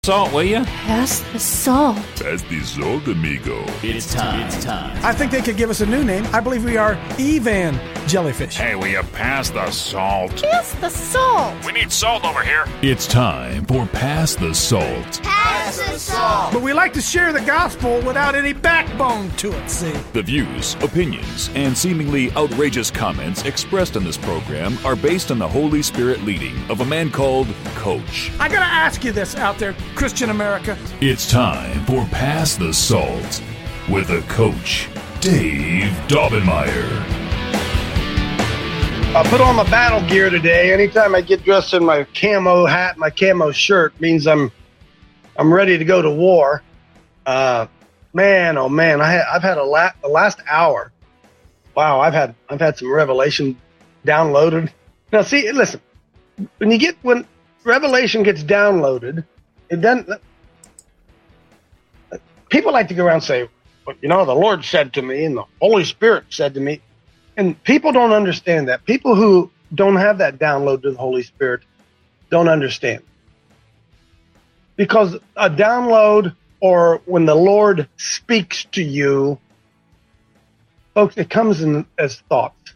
Salt, will you? Pass the salt. Pass the salt, amigo. It's time. I think they could give us a new name. I believe we are Evan Jellyfish. Hey, will you pass the salt? Pass the salt. We need salt over here. It's time for Pass the Salt. Pass the salt. But we like to share the gospel without any backbone to it, see? The views, opinions, and seemingly outrageous comments expressed on this program are based on the Holy Spirit leading of a man called Coach. I gotta ask you this out there, Christian America. It's time for Pass the Salt with the Coach, Dave Daubenmire. I put on my battle gear today. Anytime I get dressed in my camo hat, my camo shirt means I'm ready to go to war. Man, oh man, I've had the last hour. Wow, I've had some revelation downloaded. Now, see, listen, when revelation gets downloaded, it doesn't. People like to go around and say, well, the Lord said to me, and the Holy Spirit said to me. And people don't understand that. People who don't have that download to the Holy Spirit don't understand. Because a download, or when the Lord speaks to you, folks, it comes in as thoughts.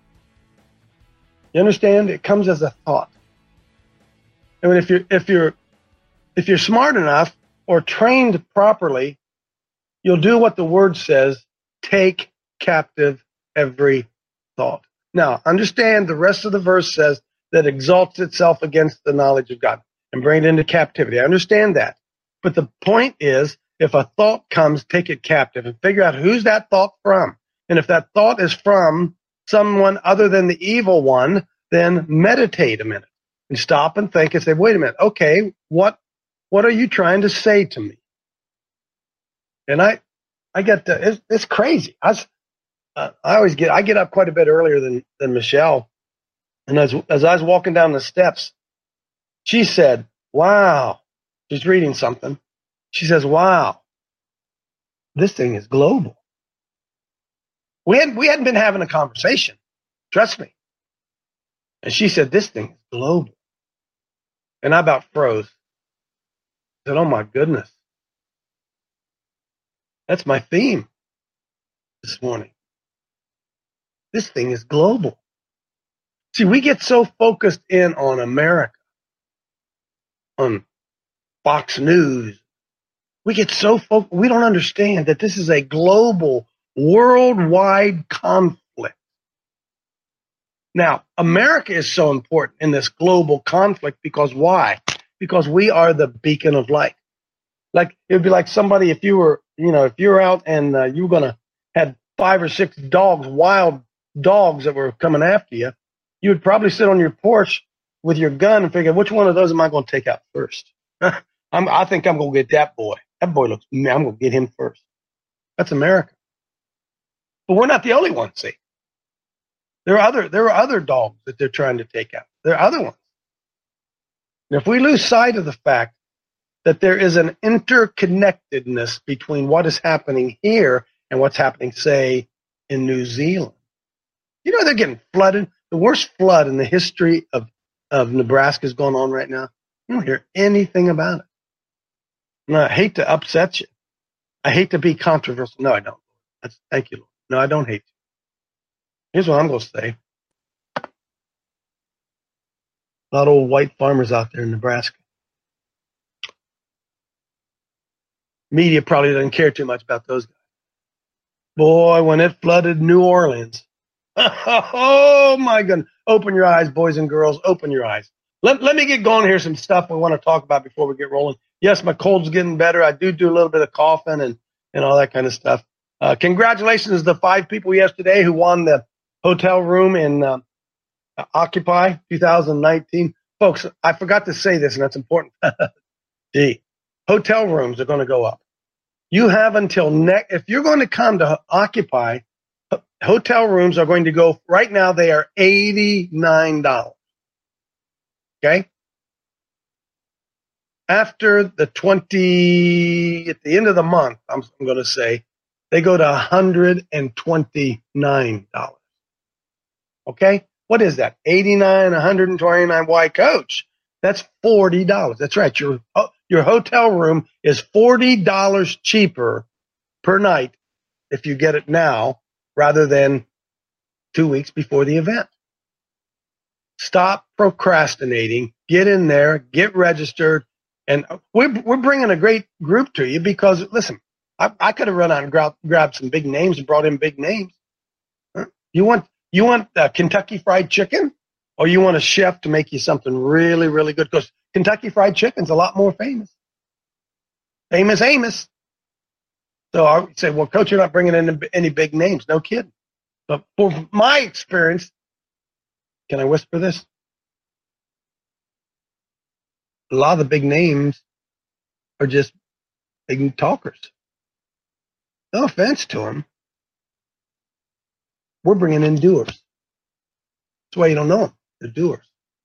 You understand? It comes as a thought. And if you're smart enough or trained properly, you'll do what the Word says: take captive every thought. Now, understand the rest of the verse says that exalts itself against the knowledge of God and bring it into captivity. I understand that. But the point is, if a thought comes, take it captive and figure out who's that thought from. And if that thought is from someone other than the evil one, then meditate a minute and stop and think and say, wait a minute, okay, what are you trying to say to me? And I get it's crazy. I get up quite a bit earlier than Michelle. And as I was walking down the steps, she said, wow, she's reading something. She says, wow, this thing is global. We hadn't been having a conversation. Trust me. And she said, this thing is global. And I about froze. I said, oh my goodness. That's my theme this morning. This thing is global. See, we get so focused in on America, on Fox News. We get so focused, we don't understand that this is a global, worldwide conflict. Now, America is so important in this global conflict because why? Because we are the beacon of light. Like, it would be like somebody, if you were out and you were going to have 5 or 6 dogs, wild dogs that were coming after you, you would probably sit on your porch with your gun and figure, which one of those am I going to take out first? I think I'm going to get that boy. That boy looks, I'm going to get him first. That's America. But we're not the only ones, see. There are other dogs that they're trying to take out. There are other ones. And if we lose sight of the fact that there is an interconnectedness between what is happening here and what's happening, say, in New Zealand. They're getting flooded. The worst flood in the history of Nebraska is going on right now. You don't hear anything about it. And I hate to upset you. I hate to be controversial. No, I don't. Thank you, Lord. No, I don't hate you. Here's what I'm going to say. A lot of old white farmers out there in Nebraska. Media probably doesn't care too much about those guys. Boy, when it flooded New Orleans. Oh, my goodness. Open your eyes, boys and girls. Open your eyes. Let me get going here. Some stuff we want to talk about before we get rolling. Yes, my cold's getting better. I do a little bit of coughing and all that kind of stuff. Congratulations to the 5 people yesterday who won the hotel room in Occupy 2019. Folks, I forgot to say this, and that's important. Gee, hotel rooms are going to go up. You have until if you're going to come to Occupy, hotel rooms are going to go, right now they are $89. Okay? After at the end of the month, I'm going to say, they go to $129. Okay? What is that? 89, 129. Why, Coach? That's $40. That's right. Your hotel room is $40 cheaper per night if you get it now rather than 2 weeks before the event. Stop procrastinating. Get in there. Get registered. And we're bringing a great group to you because, listen, I could have run out and grabbed some big names and brought in big names. Huh? You want Kentucky Fried Chicken, or you want a chef to make you something really, really good? Because Kentucky Fried Chicken's a lot more famous. Famous Amos. So I would say, well, Coach, you're not bringing in any big names. No kidding. But for my experience, can I whisper this? A lot of the big names are just big talkers. No offense to them. We're bringing in doers. That's why you don't know them. They're doers.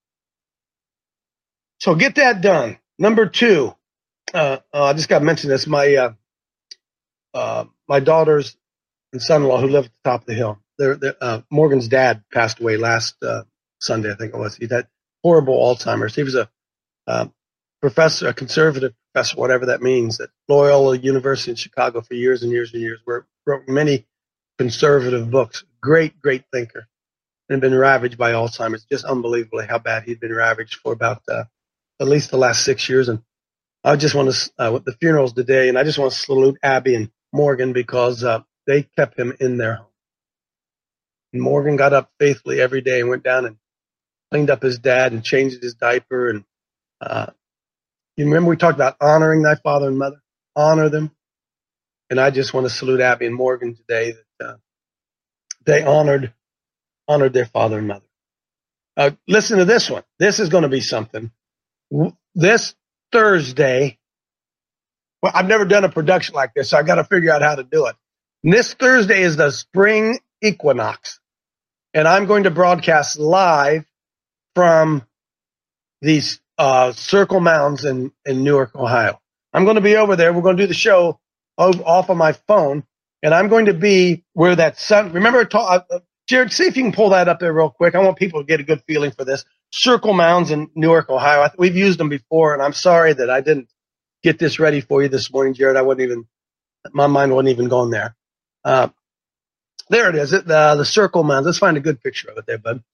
So get that done. Number 2, I just got to mention this. My daughters and son-in-law who live at the top of the hill. Morgan's dad passed away last Sunday, I think it was. He had horrible Alzheimer's. He was a professor, a conservative professor, whatever that means, at Loyola University in Chicago for years and years and years. Wrote many conservative books. Great, great thinker. And been ravaged by Alzheimer's. Just unbelievably how bad he'd been ravaged for about at least the last 6 years. And I just want to, with the funerals today, and I just want to salute Abby and Morgan because they kept him in their home. And Morgan got up faithfully every day and went down and cleaned up his dad and changed his diaper. And you remember we talked about honoring thy father and mother? Honor them. And I just want to salute Abby and Morgan today that they honored their father and mother. Listen to this one. This is going to be something. This Thursday, well, I've never done a production like this, so I got to figure out how to do it. And this Thursday is the spring equinox, and I'm going to broadcast live from these Circle Mounds in Newark, Ohio. I'm going to be over there. We're going to do the show off of my phone, and I'm going to be where that sun. Remember, Jared, see if you can pull that up there real quick. I want people to get a good feeling for this. Circle Mounds in Newark, Ohio. We've used them before, and I'm sorry that I didn't get this ready for you this morning, Jared. My mind wasn't even going there. There it is, the Circle Mounds. Let's find a good picture of it there, bud.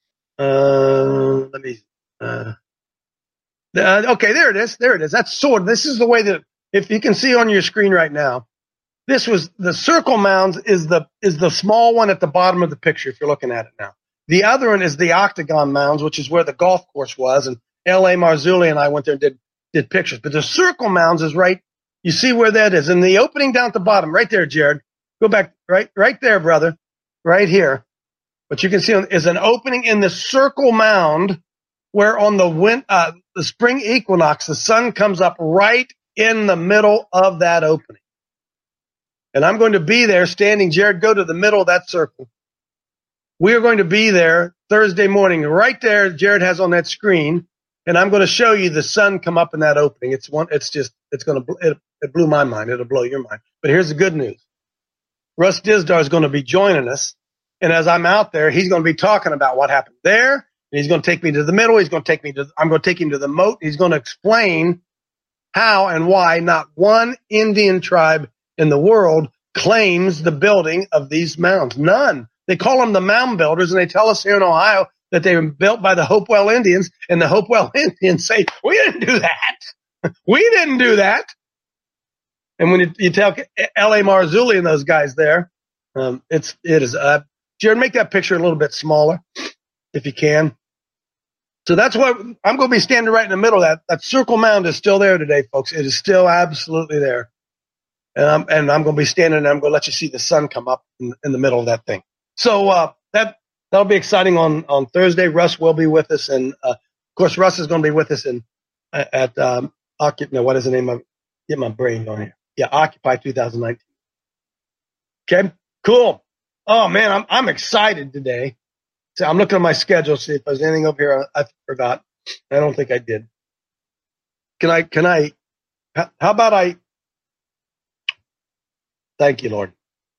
Okay, there it is. There it is. That's sword. This is the way that, if you can see on your screen right now, this was the Circle Mounds is the small one at the bottom of the picture if you're looking at it now. The other one is the Octagon Mounds, which is where the golf course was, and L.A. Marzulli and I went there and did pictures. But the Circle Mounds is right. You see where that is, and the opening down at the bottom, right there, Jared. Go back, right there, brother, right here. What you can see is an opening in the Circle Mound, where on the spring equinox, the sun comes up right in the middle of that opening. And I'm going to be there standing. Jared, go to the middle of that circle. We are going to be there Thursday morning, right there. Jared has on that screen, and I'm going to show you the sun come up in that opening. It blew my mind. It'll blow your mind. But here's the good news. Russ Dizdar is going to be joining us. And as I'm out there, he's going to be talking about what happened there. And he's going to take me to the middle. I'm going to take him to the moat. He's going to explain how and why not one Indian tribe in the world claims the building of these mounds. None. They call them the mound builders, and they tell us here in Ohio that they were built by the Hopewell Indians, and the Hopewell Indians say, we didn't do that. We didn't do that. And when you tell L.A. Marzulli and those guys there, it is. Jared, make that picture a little bit smaller if you can. So that's why I'm going to be standing right in the middle of that. That Circle Mound is still there today, folks. It is still absolutely there. And I'm going to be standing and I'm going to let you see the sun come up in the middle of that thing. So that'll be exciting on Thursday. Russ will be with us. And, of course, Russ is going to be with us what is the name of it? Get my brain going here. Yeah, Occupy 2019. Okay, cool. Oh, man, I'm excited today. So I'm looking at my schedule, see if there's anything over here I forgot. I don't think I did. How about I? Thank you, Lord.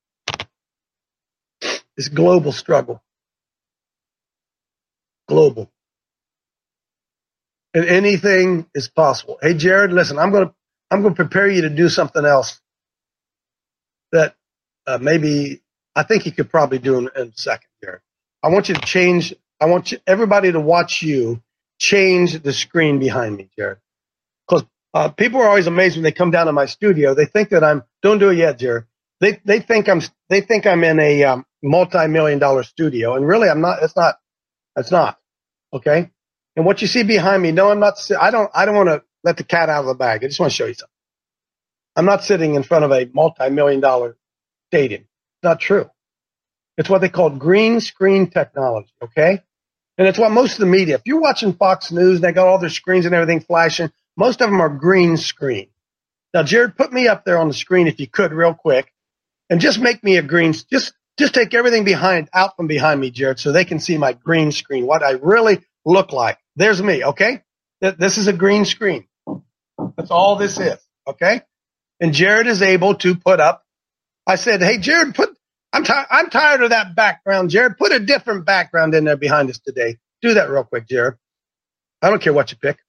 This global struggle. Global. and anything is possible. Hey, Jared, listen, I'm going to prepare you to do something else that maybe I think you could probably do in a second, Jared. I want you to change. I want everybody to watch you change the screen behind me, Jared. Because people are always amazed when they come down to my studio. They think that don't do it yet, Jared. They think I'm in a multi-million-dollar studio, and really I'm not. It's not. Okay. And what you see behind me, no, I'm not. I don't want to let the cat out of the bag. I just want to show you something. I'm not sitting in front of a multi-million-dollar stadium. It's not true. It's what they call green screen technology. Okay. And it's what most of the media, if you're watching Fox News, they got all their screens and everything flashing. Most of them are green screen. Now, Jared, put me up there on the screen if you could real quick and just make me a green. Just take everything out from behind me, Jared, so they can see my green screen, what I really look like. There's me. Okay. This is a green screen. That's all this is. Okay. And Jared is able to put up. I said, hey, Jared, I'm tired of that background, Jared. Put a different background in there behind us today. Do that real quick, Jared. I don't care what you pick.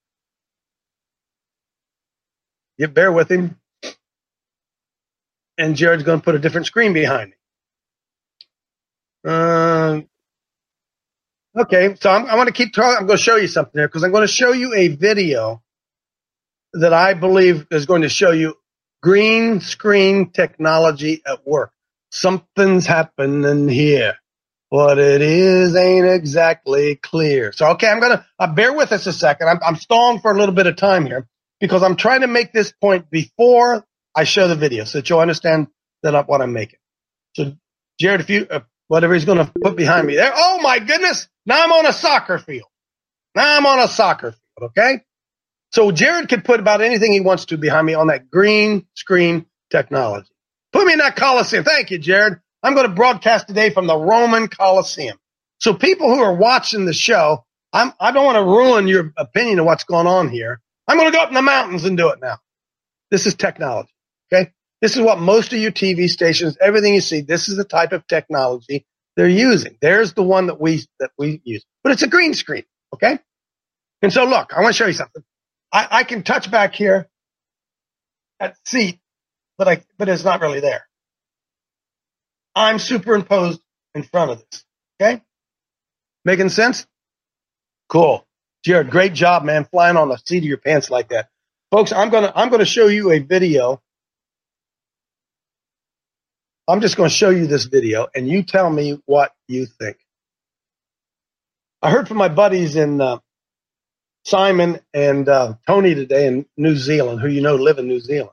You bear with him. And Jared's going to put a different screen behind me. Okay, so I want to keep talking. I'm going to show you something here because I'm going to show you a video that I believe is going to show you green screen technology at work. Something's happening here. What it is ain't exactly clear. So, okay, I'm going to bear with us a second. I'm stalling for a little bit of time here because I'm trying to make this point before I show the video so that you'll understand what I'm making. So, Jared, if you, whatever he's going to put behind me there. Oh, my goodness. Now I'm on a soccer field. Okay? So Jared could put about anything he wants to behind me on that green screen technology. Put me in that Coliseum. Thank you, Jared. I'm going to broadcast today from the Roman Coliseum. So people who are watching the show, I don't want to ruin your opinion of what's going on here. I'm going to go up in the mountains and do it now. This is technology. Okay? This is what most of your TV stations, everything you see, this is the type of technology they're using. There's the one that we use. But it's a green screen. Okay? And so look, I want to show you something. I can touch back here at seat, but it's not really there. I'm superimposed in front of this. Okay? Making sense? Cool. Jared, great job, man, flying on the seat of your pants like that. Folks, I'm gonna show you a video. I'm just going to show you this video, and you tell me what you think. I heard from my buddies in Simon and Tony today in New Zealand, who live in New Zealand,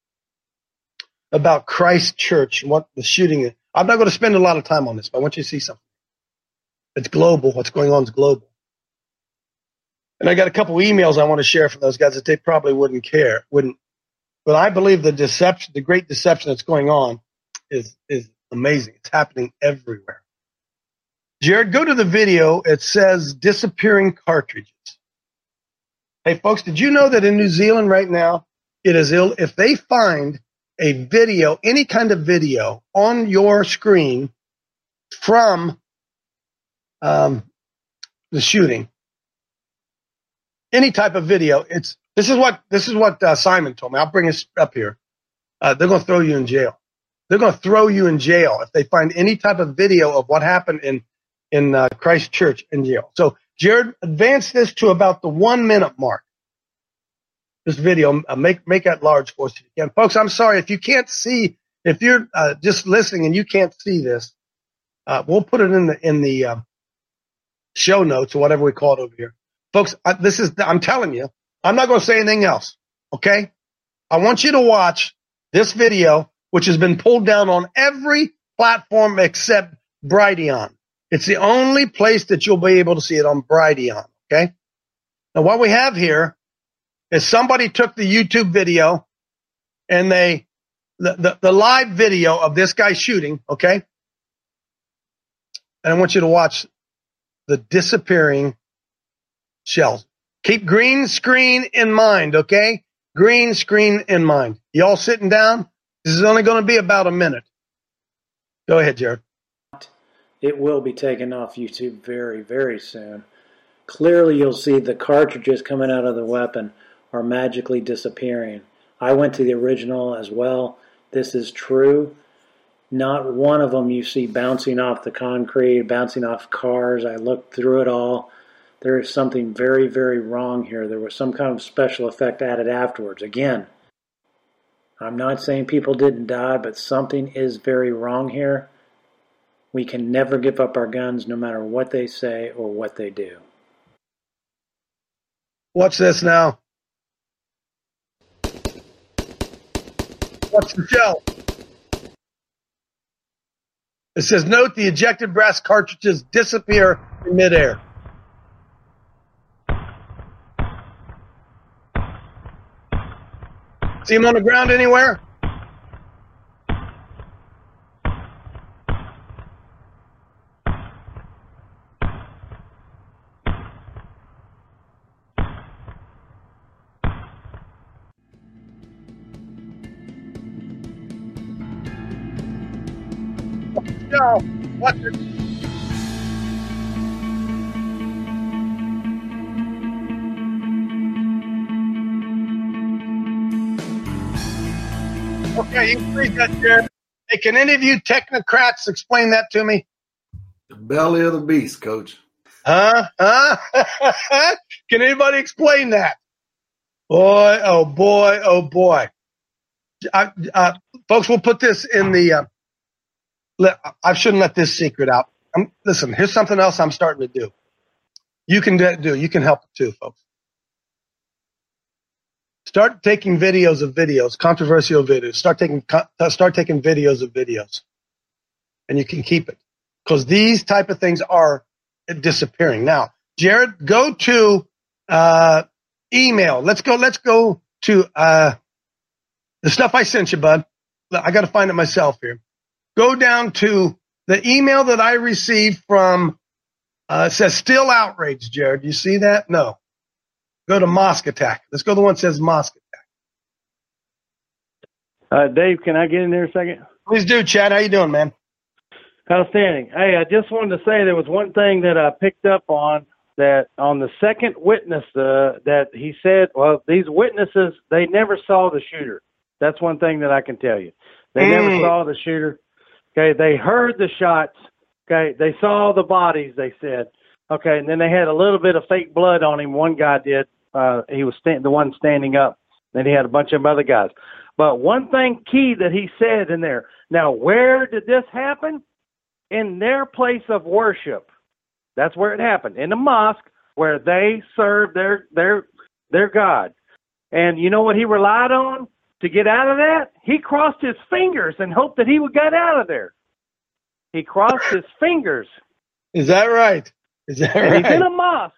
about Christ Church and what the shooting is. I'm not going to spend a lot of time on this, but I want you to see something. It's global. What's going on is global. And I got a couple emails I want to share from those guys that they probably wouldn't. But I believe the great deception that's going on is amazing. It's happening everywhere. Jared, go to the video. It says disappearing cartridges. Hey, folks, did you know that in New Zealand right now, it is if they find a video, any kind of video on your screen from the shooting, any type of video, this is what Simon told me. I'll bring this up here. They're going to throw you in jail. They're going to throw you in jail if they find any type of video of what happened in Christ Church in jail. So, Jared, advance this to about the 1 minute mark. This video, make that large for us if you can. Folks, I'm sorry if you can't see, if you're just listening and you can't see this, we'll put it in the show notes or whatever we call it over here. Folks, I'm telling you, I'm not going to say anything else. Okay? I want you to watch this video, which has been pulled down on every platform except Brighteon. It's the only place that you'll be able to see it on Brighteon. Okay? Now, what we have here is somebody took the YouTube video and the live video of this guy shooting. Okay? And I want you to watch the disappearing shells. Keep green screen in mind. Okay? Green screen in mind. Y'all sitting down? This is only going to be about a minute. Go ahead, Jared. It will be taken off YouTube very, very soon. clearly you'll see the cartridges coming out of the weapon are magically disappearing. I went to the original as well. This is true. Not one of them you see bouncing off the concrete, bouncing off cars. I looked through it all. There is something very, very wrong here. There was some kind of special effect added afterwards. Again, I'm not saying people didn't die, but something is very wrong here. We can never give up our guns no matter what they say or what they do. Watch this now. Watch the shell. It says, note the ejected brass cartridges disappear in midair. See them on the ground anywhere? No, watch it. Okay, you can read that, Jared. Hey, can any of you technocrats explain that to me? The belly of the beast, Coach. Huh? Can anybody explain that? Boy, oh boy, oh boy. Folks, we'll put this in the... I shouldn't let this secret out. Listen, here's something else I'm starting to do. You can do. You can help too, folks. Start taking videos of videos, controversial videos. Start taking videos of videos, and you can keep it because these type of things are disappearing now. Jared, go to email. Let's go to the stuff I sent you, bud. I got to find it myself here. Go down to the email that I received from, it says still outraged, Jared. You see that? No. Go to Mosque Attack. Let's go to the one that says Mosque Attack. Dave, can I get in there a second? Please do, Chad. How you doing, man? Outstanding. Hey, I just wanted to say there was one thing that I picked up on, that on the second witness that he said, well, these witnesses, they never saw the shooter. That's one thing that I can tell you. They never saw the shooter. Okay, they heard the shots. Okay, they saw the bodies, they said. Okay, and then they had a little bit of fake blood on him. One guy did. He was the one standing up. Then he had a bunch of other guys. But one thing key that he said in there, now where did this happen? In their place of worship. That's where it happened, in the mosque where they served their God. And you know what he relied on to get out of that? He crossed his fingers and hoped that he would get out of there. He crossed his fingers. Is that right? Is that and right? He's in a mosque.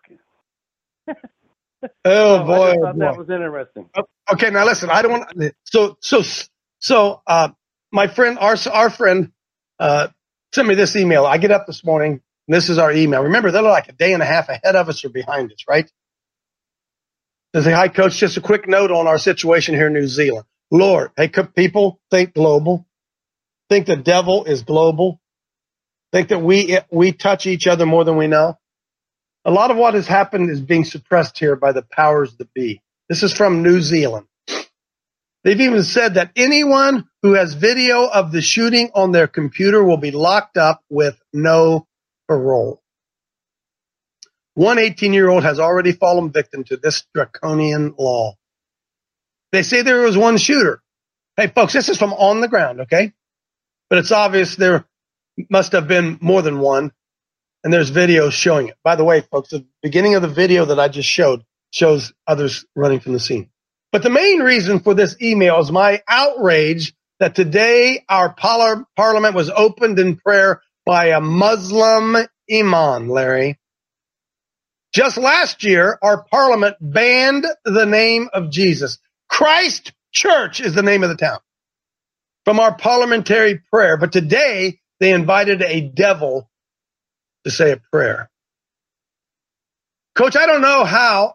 Oh boy! I thought that was interesting. Okay, now listen. I don't want. So, my friend, our friend, sent me this email. I get up this morning. And this is our email. Remember, they're like a day and a half ahead of us or behind us, right? They say, "Hi, Coach. Just a quick note on our situation here in New Zealand. Lord, hey, people, think global. Think the devil is global. Think that we touch each other more than we know. A lot of what has happened is being suppressed here by the powers that be." This is from New Zealand. They've even said that anyone who has video of the shooting on their computer will be locked up with no parole. One 18-year-old has already fallen victim to this draconian law. They say there was one shooter. Hey, folks, this is from on the ground, okay? But it's obvious there must have been more than one, and there's videos showing it. By the way, folks, the beginning of the video that I just showed shows others running from the scene. But the main reason for this email is my outrage that today our parliament was opened in prayer by a Muslim imam, Larry. Just last year, our parliament banned the name of Jesus. Christ Church is the name of the town from our parliamentary prayer. But today, they invited a devil to say a prayer. Coach, I don't know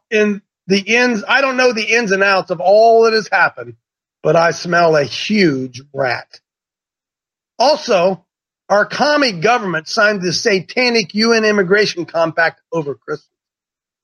I don't know the ins and outs of all that has happened, but I smell a huge rat. Also, our commie government signed the satanic UN immigration compact over Christmas.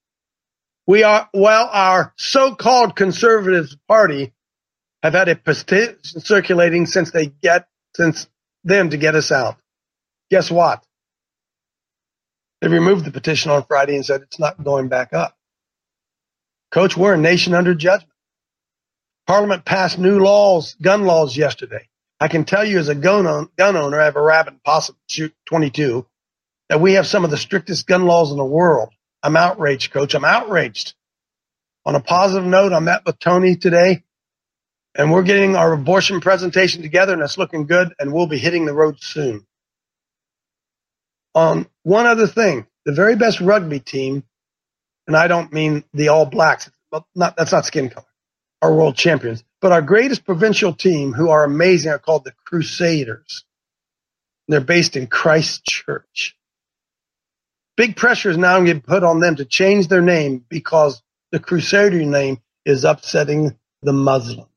Our so-called conservative party have had a petition circulating since them to get us out. Guess what? They removed the petition on Friday and said it's not going back up. Coach, we're a nation under judgment. Parliament passed new laws, gun laws yesterday. I can tell you as a gun owner, I have a Rabbitt Possum Shoot 22, that we have some of the strictest gun laws in the world. I'm outraged, Coach. I'm outraged. On a positive note, I met with Tony today, and we're getting our abortion presentation together, and it's looking good, and we'll be hitting the road soon. On one other thing, the very best rugby team, and I don't mean the All Blacks, that's not skin color, our world champions, but our greatest provincial team, who are amazing, are called the Crusaders. They're based in Christchurch. Big pressure is now getting put on them to change their name because the Crusader name is upsetting the Muslims.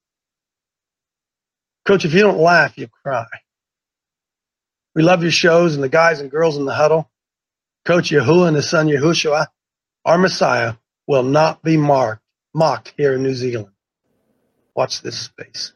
Coach, if you don't laugh, you cry. We love your shows and the guys and girls in the huddle. Coach, Yahuwah and his son Yahushua, our Messiah, will not be mocked here in New Zealand. Watch this space.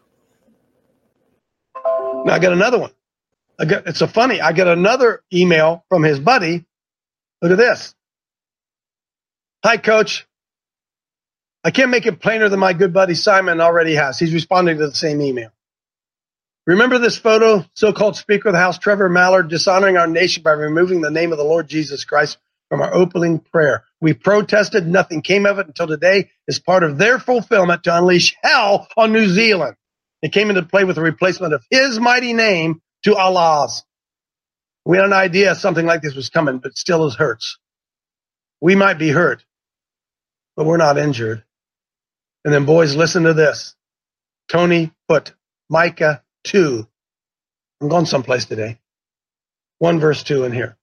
Now I got another one. I got another email from his buddy. Look at this. Hi, Coach. I can't make it plainer than my good buddy Simon already has. He's responding to the same email. Remember this photo, so-called Speaker of the House, Trevor Mallard, dishonoring our nation by removing the name of the Lord Jesus Christ from our opening prayer. We protested. Nothing came of it until today is part of their fulfillment to unleash hell on New Zealand. It came into play with the replacement of his mighty name to Allah's. We had an idea something like this was coming, but still it hurts. We might be hurt, but we're not injured. And then, boys, listen to this. Tony put Micah 2. I'm going someplace today. 1 verse 2 in here.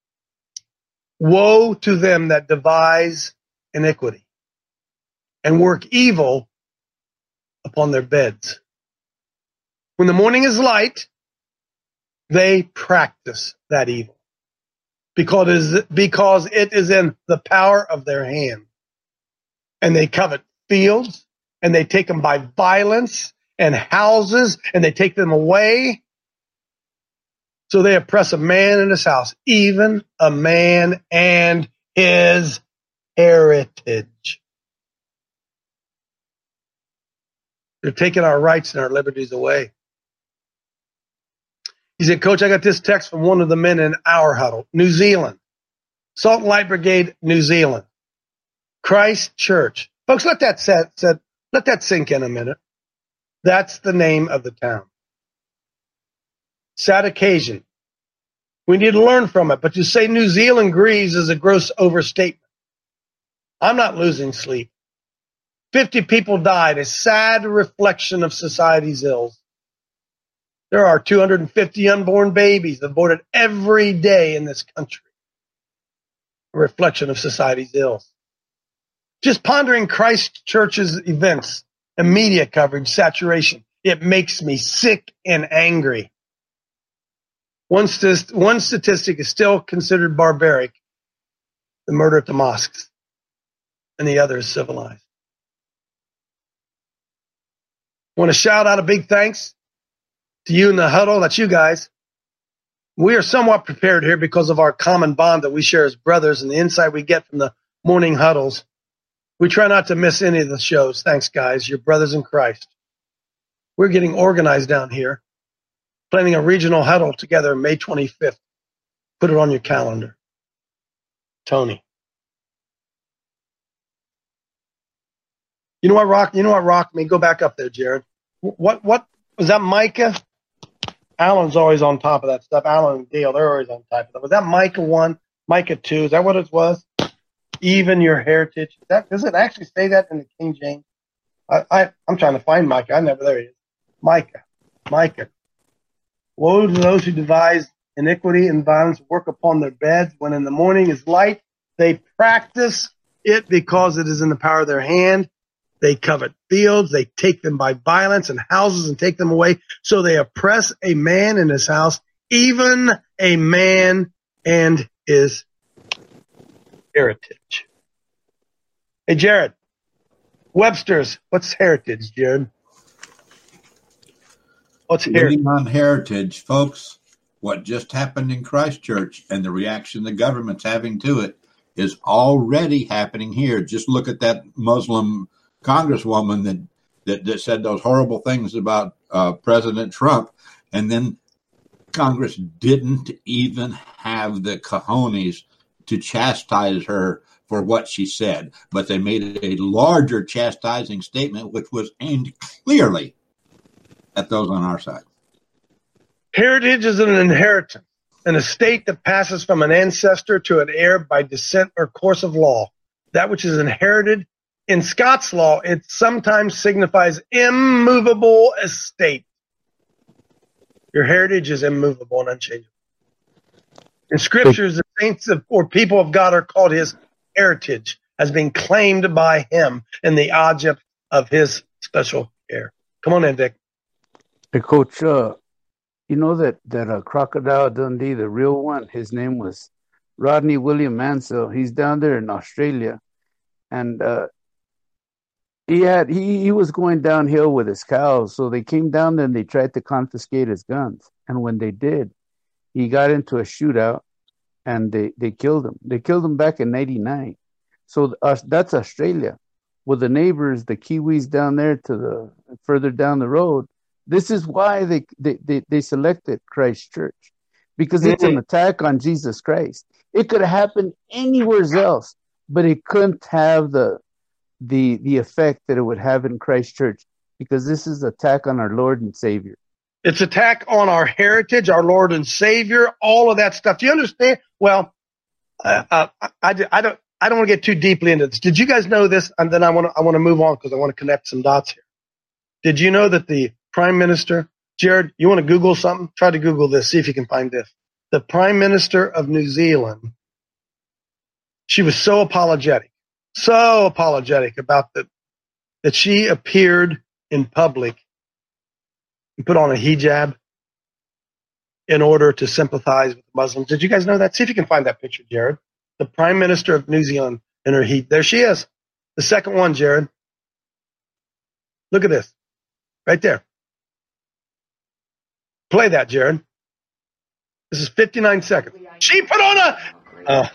Woe to them that devise iniquity and work evil upon their beds. When the morning is light, they practice that evil because it is in the power of their hand. And they covet fields, and they take them by violence, and houses, and they take them away. So they oppress a man in his house, even a man and his heritage. They're taking our rights and our liberties away. He said, Coach, I got this text from one of the men in our huddle, New Zealand, Salt and Light Brigade, New Zealand, Christchurch. Folks, let that sink in a minute. That's the name of the town. Sad occasion. We need to learn from it, but to say New Zealand grieves is a gross overstatement. I'm not losing sleep. 50 people died, a sad reflection of society's ills. There are 250 unborn babies aborted every day in this country. A reflection of society's ills. Just pondering Christchurch's events and media coverage, saturation, it makes me sick and angry. One statistic is still considered barbaric, the murder at the mosques, and the other is civilized. I want to shout out a big thanks to you in the huddle. That's you guys. We are somewhat prepared here because of our common bond that we share as brothers and the insight we get from the morning huddles. We try not to miss any of the shows. Thanks, guys. You're brothers in Christ. We're getting organized down here, planning a regional huddle together May 25th. Put it on your calendar. Tony. You know what rocked me? Go back up there, Jared. What was that, Micah? Alan's always on top of that stuff. Alan and Dale, they're always on top of that. Was that Micah 1, Micah 2? Is that what it was? Even your heritage. Does it actually say that in the King James? I'm trying to find Micah. There he is. Micah. Woe to those who devise iniquity and violence, work upon their beds. When in the morning is light, they practice it because it is in the power of their hand. They covet fields. They take them by violence and houses and take them away. So they oppress a man in his house, even a man and his heritage. Hey, Jared. Webster's. What's heritage, Jared? What's heritage? Living on heritage, folks. What just happened in Christchurch and the reaction the government's having to it is already happening here. Just look at that Muslim congresswoman that said those horrible things about President Trump, and then Congress didn't even have the cojones to chastise her for what she said, but they made a larger chastising statement, which was aimed clearly at those on our side. Heritage is an inheritance, an estate that passes from an ancestor to an heir by descent or course of law. That which is inherited in Scots law, it sometimes signifies immovable estate. Your heritage is immovable and unchangeable. In scriptures, the saints or people of God are called his heritage, as being claimed by him and the object of his special care. Come on in, Vic. Hey, Coach, you know that Crocodile Dundee, the real one, his name was Rodney William Mansell. He's down there in Australia, and he was going downhill with his cows. So they came down there and they tried to confiscate his guns. And when they did, he got into a shootout, and they killed him. They killed him back in '99. So that's Australia. With the neighbors, the Kiwis down there further down the road. This is why they selected Christchurch, because it's an attack on Jesus Christ. It could have happened anywhere else, but it couldn't have the effect that it would have in Christchurch, because this is an attack on our Lord and Savior. It's attack on our heritage, our Lord and Savior, all of that stuff. Do you understand? Well, I don't want to get too deeply into this. Did you guys know this? And then I want to move on because I want to connect some dots here. Did you know that the Prime Minister, Jared, you want to Google something? Try to Google this. See if you can find this. The Prime Minister of New Zealand, she was so apologetic about that she appeared in public and put on a hijab in order to sympathize with Muslims. Did you guys know that? See if you can find that picture, Jared. The Prime Minister of New Zealand in her heat. There she is. The second one, Jared. Look at this. Right there. Play that, Jared. This is 59 seconds. She put on a...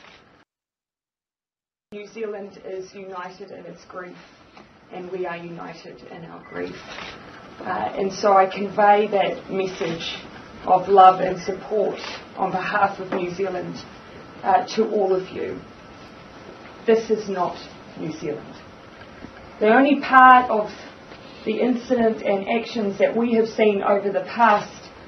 New Zealand is united in its grief, and we are united in our grief. And so I convey that message of love and support on behalf of New Zealand to all of you. This is not New Zealand. The only part of the incident and actions that we have seen over the past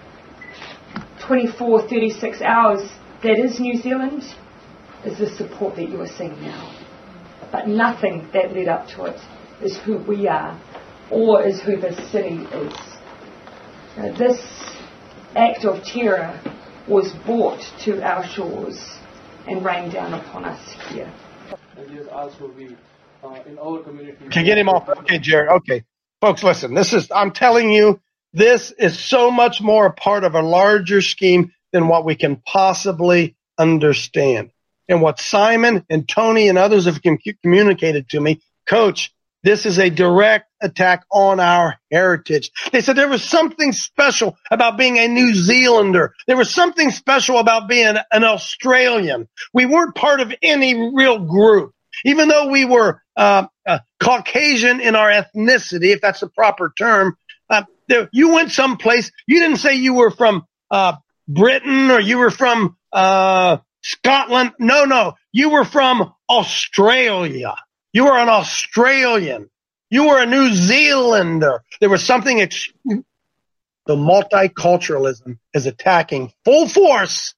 24, 36 hours that is New Zealand is the support that you are seeing now. But nothing that led up to it is who we are or is who this city is. This act of terror was brought to our shores and rained down upon us here. And also we, in our community... Can you get him off? Okay, Jared. Okay. Folks, listen, I'm telling you, this is so much more a part of a larger scheme than what we can possibly understand. And what Simon and Tony and others have communicated to me, Coach, this is a direct attack on our heritage. They said there was something special about being a New Zealander. There was something special about being an Australian. We weren't part of any real group. Even though we were Caucasian in our ethnicity, if that's the proper term, you went someplace. You didn't say you were from Britain or you were from Scotland. No. You were from Australia. You were an Australian. You were a New Zealander. There was something. The multiculturalism is attacking full force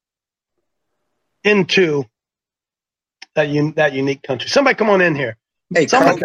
into that unique country. Somebody come on in here. Hey, let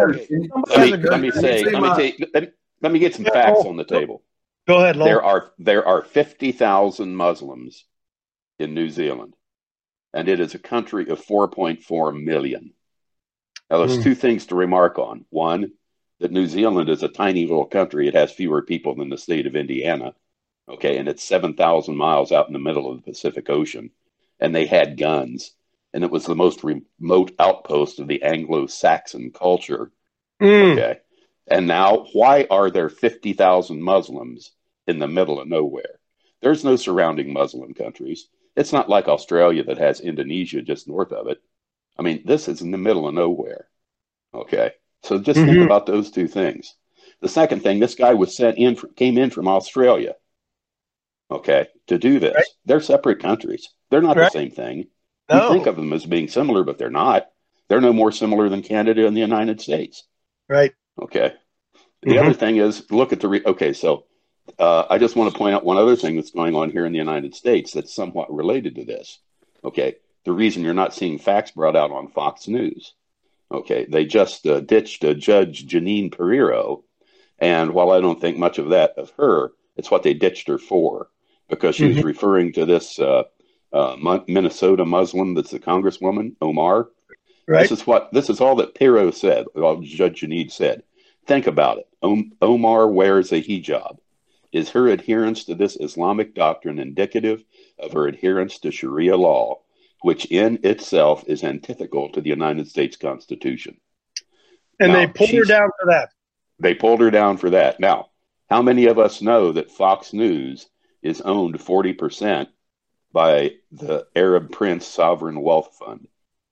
me get some facts on the table. Go ahead, Lowell. There are 50,000 Muslims in New Zealand, and it is a country of 4.4 million. Now, there's two things to remark on. One, that New Zealand is a tiny little country. It has fewer people than the state of Indiana. Okay, and it's 7,000 miles out in the middle of the Pacific Ocean, and they had guns. and it was the most remote outpost of the Anglo-Saxon culture. Okay. And now, why are there 50,000 Muslims in the middle of nowhere? There's no surrounding Muslim countries. It's not like Australia that has Indonesia just north of it. I mean, this is in the middle of nowhere. Okay. So just think about those two things. The second thing, this guy came in from Australia. Okay. To do this. Right. They're separate countries. They're not the same thing. No. You think of them as being similar, but they're not. They're no more similar than Canada and the United States. Right. Okay. The other thing is, look at the I just want to point out one other thing that's going on here in the United States that's somewhat related to this. Okay. The reason you're not seeing facts brought out on Fox News. Okay. They just ditched Judge Jeanine Pirro. And while I don't think much of that of her, it's what they ditched her for, because she was referring to this Minnesota Muslim that's a congresswoman, Omar. Right. This is all that Pirro said, all Judge Jeanine said. Think about it. Omar wears a hijab. Is her adherence to this Islamic doctrine indicative of her adherence to Sharia law, which in itself is antithetical to the United States Constitution? And now, they pulled her down for that. They pulled her down for that. Now, how many of us know that Fox News is owned 40% by the Arab Prince Sovereign Wealth Fund?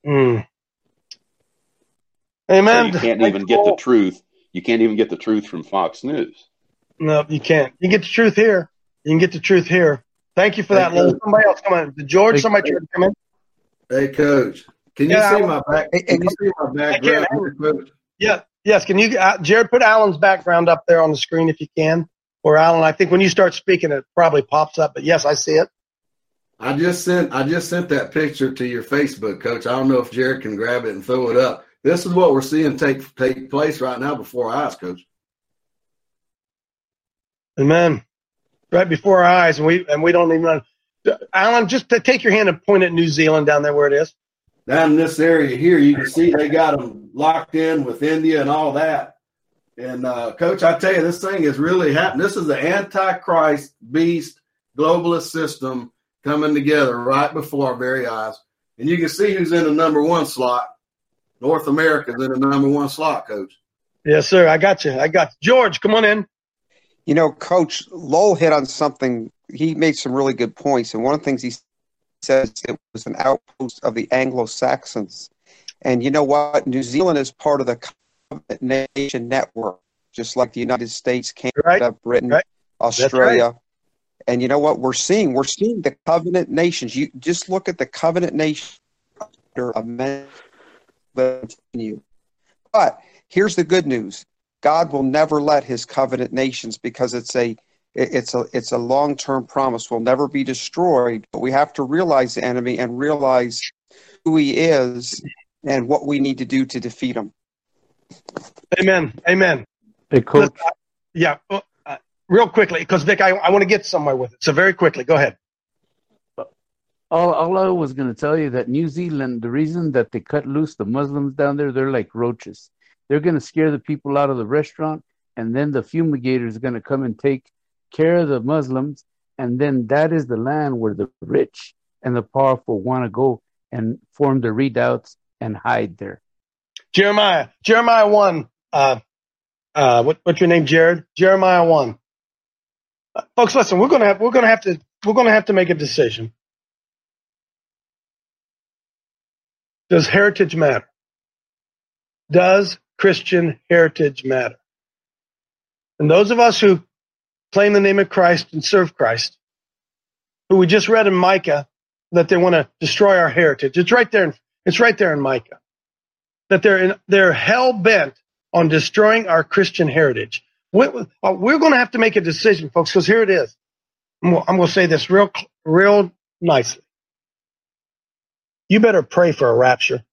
Amen. So you can't even get the truth. You can't even get the truth from Fox News. No, you can't. You can get the truth here. You can get the truth here. Thank you for that. Somebody else come in. George, somebody try to come in. Hey, Coach. Can you see my back? Can you see my background? Yeah. Yes. Can you, Jared, put Alan's background up there on the screen if you can? Or Alan, I think when you start speaking, it probably pops up. But yes, I see it. I just sent that picture to your Facebook, Coach. I don't know if Jared can grab it and throw it up. This is what we're seeing take place right now before our eyes, Coach. Amen. Right before our eyes, and we don't even know. Alan, just take your hand and point at New Zealand down there where it is. Down in this area here, you can see they got them locked in with India and all that. And, Coach, I tell you, this thing is really happening. This is the Antichrist beast globalist system coming together right before our very eyes. And you can see who's in the number one slot. North America's in the number one slot, Coach. Yes, sir. I got you. George, come on in. You know, Coach, Lowell hit on something. He made some really good points. And one of the things he says, it was an outpost of the Anglo-Saxons. And you know what? New Zealand is part of the Covenant Nation Network, just like the United States, Canada, Britain, Australia. Right. And you know what we're seeing? We're seeing the Covenant Nations. You just look at the Covenant Nations continue. But here's the good news. God will never let his covenant nations, because it's a long-term promise, will never be destroyed. But we have to realize the enemy and realize who he is and what we need to do to defeat him. Amen. Amen. Hey, Coach. Yeah. Real quickly, because Vic, I want to get somewhere with it. So very quickly, go ahead. All I was going to tell you that New Zealand, the reason that they cut loose the Muslims down there, they're like roaches. They're going to scare the people out of the restaurant, and then the fumigators are going to come and take care of the Muslims, and then that is the land where the rich and the powerful want to go and form their redoubts and hide there. Jeremiah 1. What's your name, Jared? Jeremiah 1. Folks, listen. We're going to have to make a decision. Does heritage matter? Does Christian heritage matter? And those of us who claim the name of Christ and serve Christ, who we just read in Micah that they want to destroy our heritage. It's right there. It's right there in Micah that they're hell bent on destroying our Christian heritage. We're going to have to make a decision, folks, because here it is. I'm going to say this real nicely. You better pray for a rapture.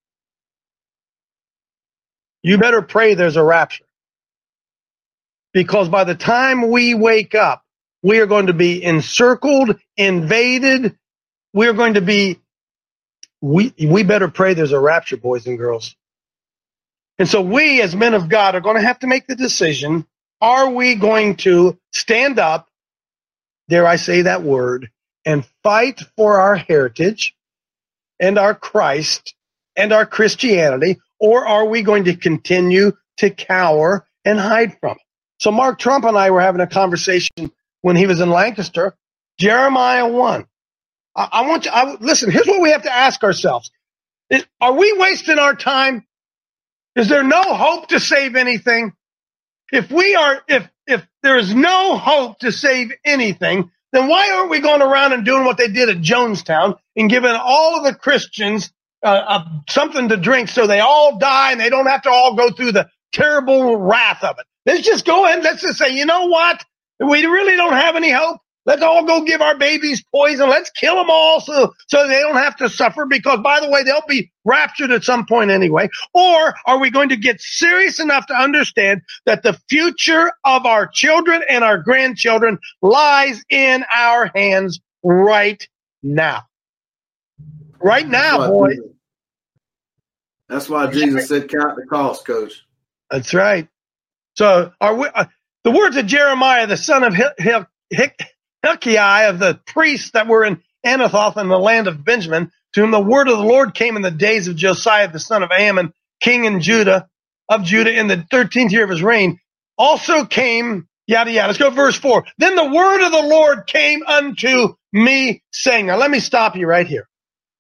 You better pray there's a rapture. Because by the time we wake up, we are going to be encircled, invaded. We are going to be, we better pray there's a rapture, boys and girls. And so we as men of God are going to have to make the decision. Are we going to stand up, dare I say that word, and fight for our heritage? and our Christ and our Christianity, or are we going to continue to cower and hide from it? So Mark Trump and I were having a conversation when he was in Lancaster. Jeremiah 1. Listen, here's what we have to ask ourselves. Are we wasting our time? Is there no hope to save anything? If there is no hope to save anything, then why aren't we going around and doing what they did at Jonestown and giving all of the Christians something to drink so they all die and they don't have to all go through the terrible wrath of it? Let's just go ahead and let's just say, you know what? We really don't have any hope. Let's all go give our babies poison. Let's kill them all so they don't have to suffer, because, by the way, they'll be raptured at some point anyway. Or are we going to get serious enough to understand that the future of our children and our grandchildren lies in our hands right now? Right now, boy. That's why Jesus said, count the cost, Coach. That's right. So the words of Jeremiah, the son of Hilkiah, of the priests that were in Anathoth in the land of Benjamin, to whom the word of the Lord came in the days of Josiah, the son of Ammon, king in Judah, in the 13th year of his reign, also came, yada, yada. Let's go to verse 4. Then the word of the Lord came unto me, saying, now let me stop you right here.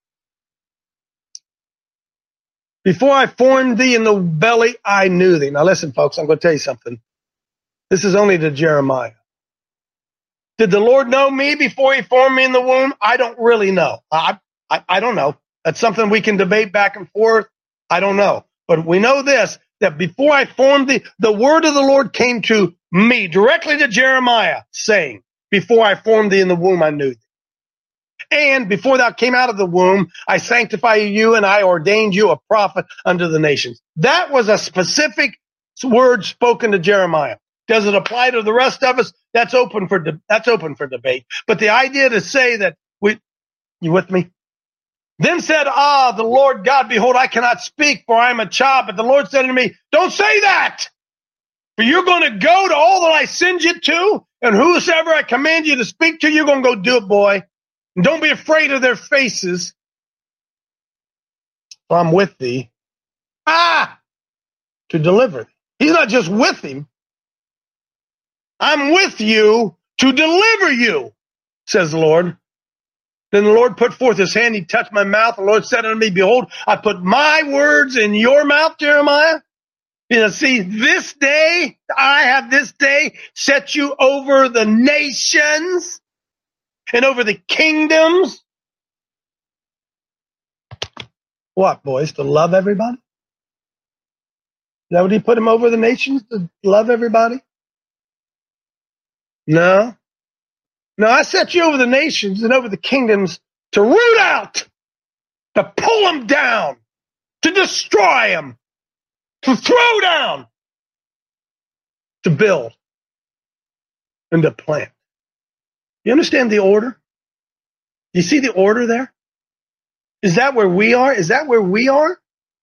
Before I formed thee in the belly, I knew thee. Now listen, folks, I'm going to tell you something. This is only to Jeremiah. Did the Lord know me before he formed me in the womb? I don't really know. I don't know. That's something we can debate back and forth. I don't know. But we know this, that before I formed thee, the word of the Lord came to me, directly to Jeremiah, saying, before I formed thee in the womb, I knew thee. And before thou came out of the womb, I sanctify you and I ordained you a prophet unto the nations. That was a specific word spoken to Jeremiah. Does it apply to the rest of us? That's open for debate. But the idea to say that you with me? Then said, the Lord God, behold, I cannot speak, for I am a child. But the Lord said unto me, don't say that, for you're going to go to all that I send you to, and whosoever I command you to speak to, you're going to go do it, boy. And don't be afraid of their faces, for I'm with thee, to deliver thee. He's not just with him. I'm with you to deliver you, says the Lord. Then the Lord put forth his hand. He touched my mouth. The Lord said unto me, behold, I put my words in your mouth, Jeremiah. See, this day, I have this day set you over the nations and over the kingdoms. What, boys? To love everybody? Is that what he put him over the nations? To love everybody? No. No, I set you over the nations and over the kingdoms to root out, to pull them down, to destroy them, to throw down, to build, and to plant. You understand the order? Do you see the order there? Is that where we are? Is that where we are?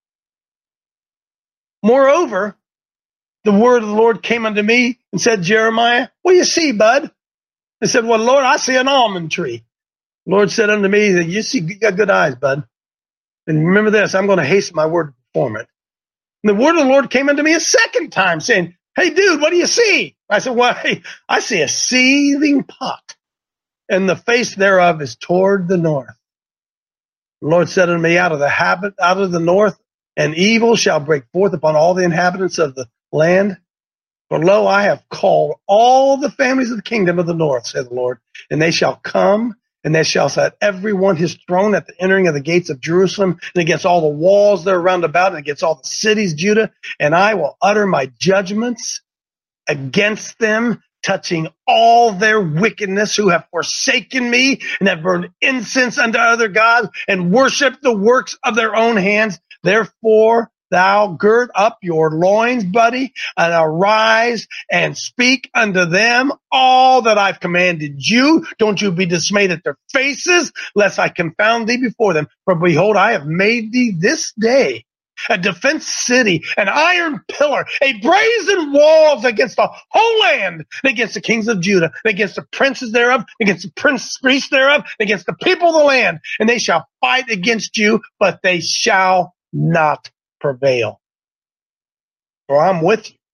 Moreover, the word of the Lord came unto me and said, Jeremiah, what do you see, bud? I said, well, Lord, I see an almond tree. The Lord said unto me, you got good eyes, bud. And remember this, I'm going to hasten my word to perform it. And the word of the Lord came unto me a second time, saying, hey, dude, what do you see? I said, well, hey, I see a seething pot, and the face thereof is toward the north. The Lord said unto me, out of the north, and evil shall break forth upon all the inhabitants of the land. For lo, I have called all the families of the kingdom of the north, said the Lord, and they shall come, and they shall set every one his throne at the entering of the gates of Jerusalem, and against all the walls that are round about, and against all the cities, Judah, and I will utter my judgments against them, touching all their wickedness, who have forsaken me, and have burned incense unto other gods, and worshipped the works of their own hands. Therefore, thou gird up your loins, buddy, and arise and speak unto them all that I've commanded you. Don't you be dismayed at their faces, lest I confound thee before them. For behold, I have made thee this day a defense city, an iron pillar, a brazen walls against the whole land, and against the kings of Judah, and against the princes thereof, against the priests thereof, and against the people of the land. And they shall fight against you, but they shall not prevail. For I'm with you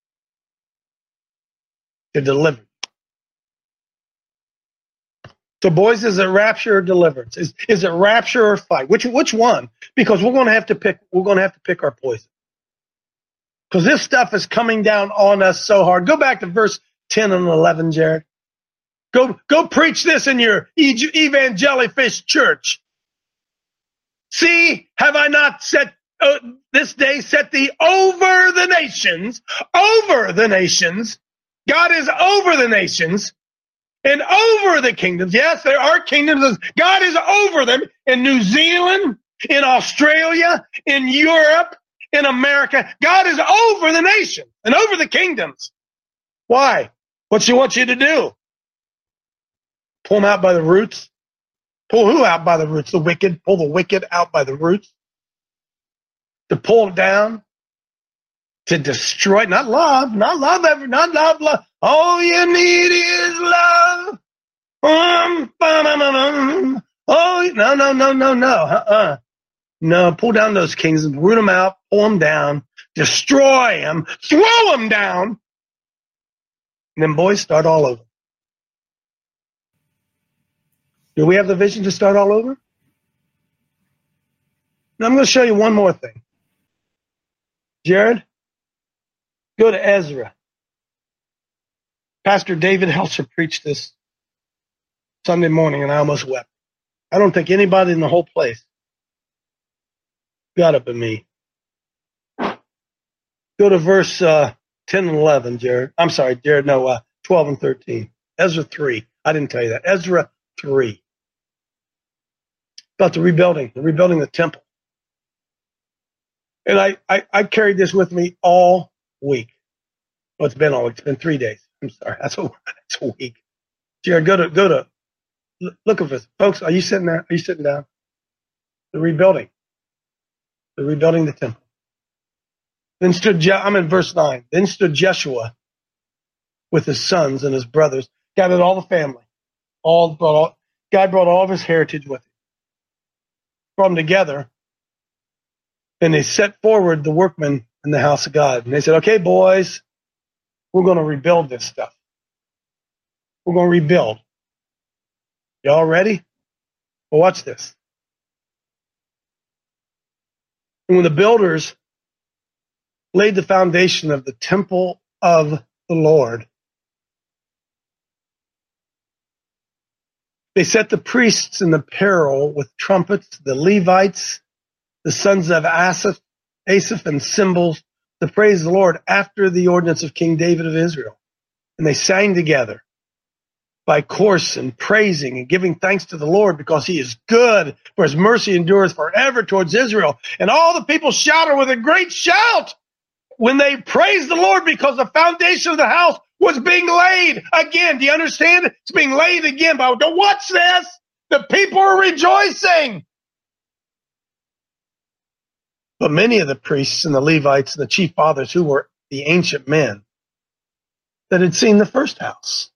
to deliver. So, boys, is it rapture or deliverance? Is it rapture or fight? Which one? Because we're going to have to pick. We're going to have to pick our poison. Because this stuff is coming down on us so hard. Go back to verse 10 and 11, Jared. Go preach this in your evangelifish church. See, have I not set this day set thee over the nations? Over the nations. God is over the nations. And over the kingdoms. Yes, there are kingdoms. God is over them in New Zealand, in Australia, in Europe, in America. God is over the nation and over the kingdoms. Why? What's he want you to do? Pull them out by the roots? Pull who out by the roots? The wicked. Pull the wicked out by the roots. To pull them down. To destroy, not love. All you need is love. Oh, no. No, pull down those kings and root them out, pull them down, destroy them, throw them down. And then, boys, start all over. Do we have the vision to start all over? Now, I'm going to show you one more thing. Jared? Go to Ezra. Pastor David Helser preached this Sunday morning, and I almost wept. I don't think anybody in the whole place got up at me. Go to verse 10 and 11, Jared. I'm sorry, Jared, no, 12 and 13. Ezra 3. I didn't tell you that. Ezra 3. About the rebuilding the temple. And I carried this with me all week. Well, it's been all week. It's been 3 days. I'm sorry. That's a week. Jared, go to look at this. Folks, are you sitting there? Are you sitting down? The rebuilding the temple. Then I'm in verse 9. Then stood Jeshua with his sons and his brothers, gathered all the family. God brought all of his heritage with him. Brought them together. And they set forward the workmen in the house of God. And they said, okay, boys, we're going to rebuild this stuff. We're going to rebuild. Y'all ready? Well, watch this. And when the builders laid the foundation of the temple of the Lord, they set the priests in the peril with trumpets, the Levites, the sons of Asaph and cymbals, to praise the Lord after the ordinance of King David of Israel. And they sang together by course and praising and giving thanks to the Lord because he is good, for his mercy endureth forever towards Israel. And all the people shouted with a great shout when they praised the Lord because the foundation of the house was being laid again. Do you understand? It's being laid again. But don't watch this. The people are rejoicing. But many of the priests and the Levites and the chief fathers, who were the ancient men that had seen the first house,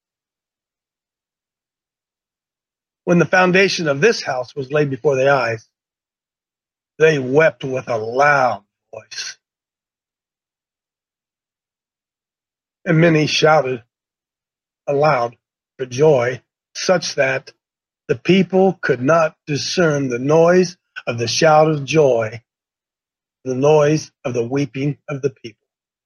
when the foundation of this house was laid before their eyes, they wept with a loud voice. And many shouted aloud for joy, such that the people could not discern the noise of the shout of joy, the noise of the weeping of the people.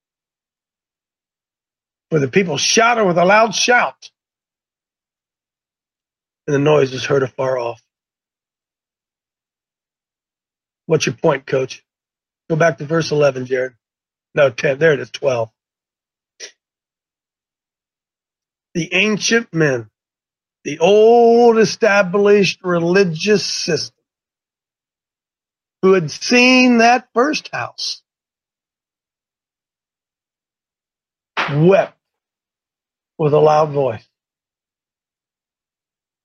For the people shouted with a loud shout, and the noise was heard afar off. What's your point, Coach? Go back to verse 11, Jared. No, 10. There it is, 12. The ancient men, the old established religious system, who had seen that first house, wept with a loud voice.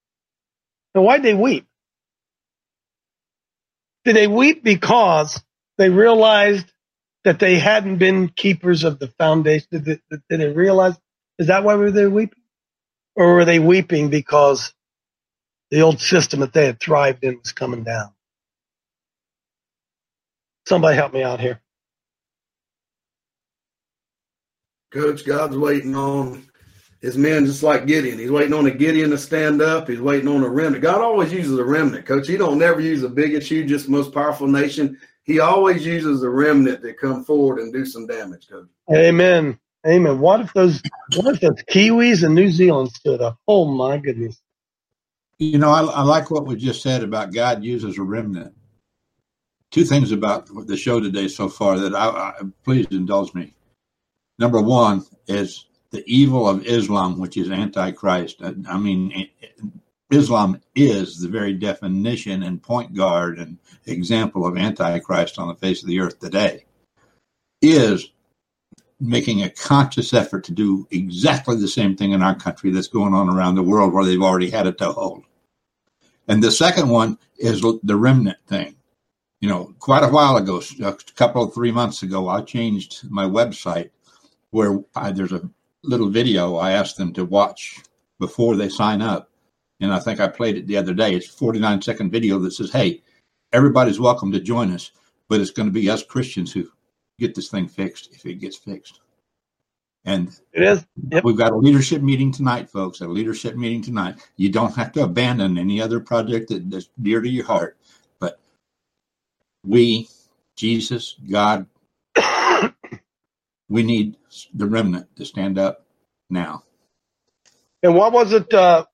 Now, why'd they weep? Did they weep because they realized that they hadn't been keepers of the foundation? Did they realize? Is that why they were weeping? Or were they weeping because the old system that they had thrived in was coming down? Somebody help me out here. Coach, God's waiting on his men just like Gideon. He's waiting on a Gideon to stand up. He's waiting on a remnant. God always uses a remnant, Coach. He don't never use the biggest, hugest, most powerful nation. He always uses a remnant to come forward and do some damage, Coach. Amen. Amen. What if those Kiwis in New Zealand stood up? Oh, my goodness. You know, I like what we just said about God uses a remnant. Two things about the show today so far that I please indulge me. Number one is the evil of Islam, which is Antichrist. I mean, Islam is the very definition and point guard and example of Antichrist on the face of the earth today, is making a conscious effort to do exactly the same thing in our country that's going on around the world where they've already had a toehold. And the second one is the remnant thing. You know, quite a while ago, a couple of 3 months ago, I changed my website where there's a little video I asked them to watch before they sign up. And I think I played it the other day. It's a 49-second video that says, hey, everybody's welcome to join us, but it's going to be us Christians who get this thing fixed if it gets fixed. And it is. Yep. We've got a leadership meeting tonight, folks, a leadership meeting tonight. You don't have to abandon any other project that's dear to your heart. But we, Jesus, God, we need the remnant to stand up now. And what was it that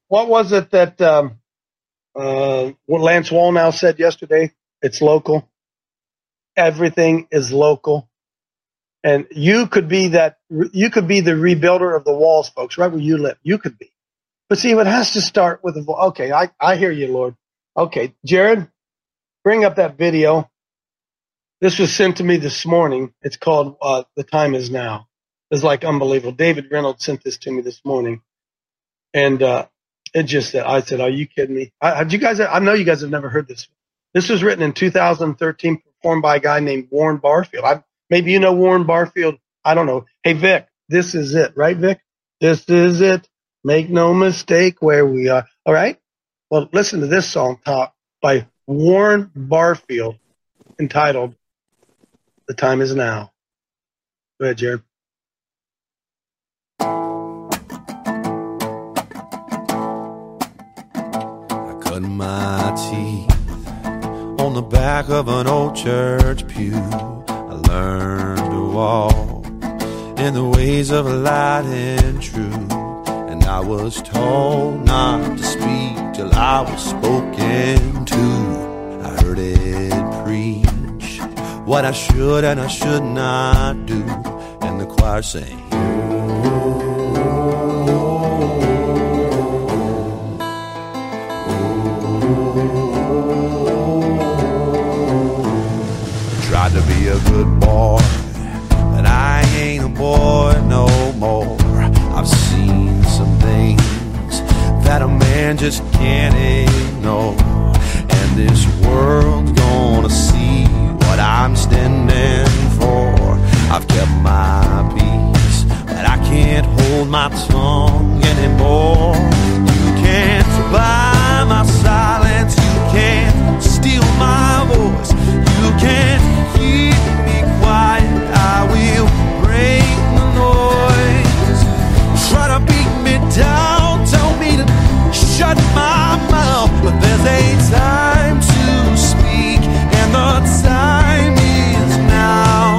what Lance Wallnau said yesterday? It's local. Everything is local. And you could be the rebuilder of the walls, folks, right where you live. You could be. But see, it has to start with okay, I hear you, Lord. Okay, Jared, bring up that video. This was sent to me this morning. It's called The Time Is Now. It's like unbelievable. David Reynolds sent this to me this morning. And it just said, I said, are you kidding me? I know you guys have never heard this. This was written in 2013, performed by a guy named Warren Barfield. Maybe you know Warren Barfield. I don't know. Hey, Vic, this is it, right, Vic? This is it. Make no mistake where we are. All right? Well, listen to this song by Warren Barfield entitled The Time Is Now. Go ahead, Jared. I cut my teeth on the back of an old church pew. I learned to walk in the ways of light and truth. And I was told not to speak till I was spoken to. I heard it preach what I should and I should not do. And the choir sang, tried to be a good boy, but I ain't a boy no more. I've seen some things that a man just can't ignore. And this world's gonna see what I'm standing for. I've kept my peace, but I can't hold my tongue anymore. You can't buy my silence, you can't steal my voice, you can't keep me quiet. I will break the noise. Try to beat me down, tell me to shut my mouth, but there's a time to speak, and the time is now.